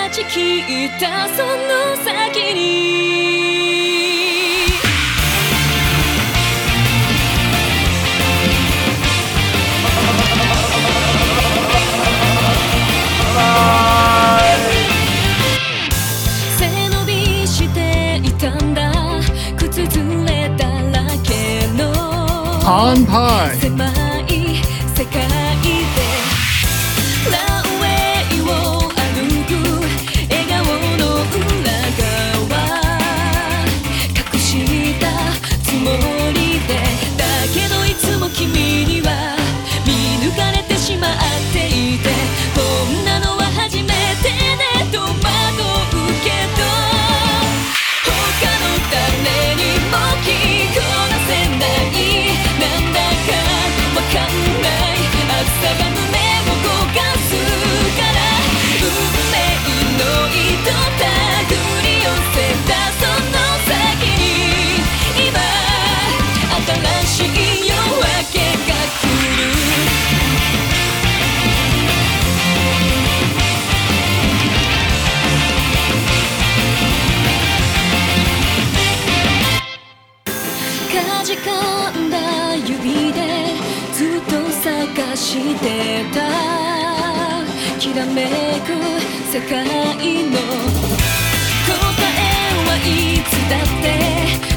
ちきったその先に背伸びしていたんだ靴ずれだらけの乾杯狭い世界でランウェイを歩く笑顔の裏側隠したつもりでだけどいつも君には見抜かれてしまっていてこんなのは初めてねと惑うけど他の誰にも聞こなせないなんだかわかんない暑さが胸を焦がすから運命の糸手繰り寄せたその先に今新しい夜明けが来るかじかんだ指でずっと探してたきらめく世界の答えはいつだって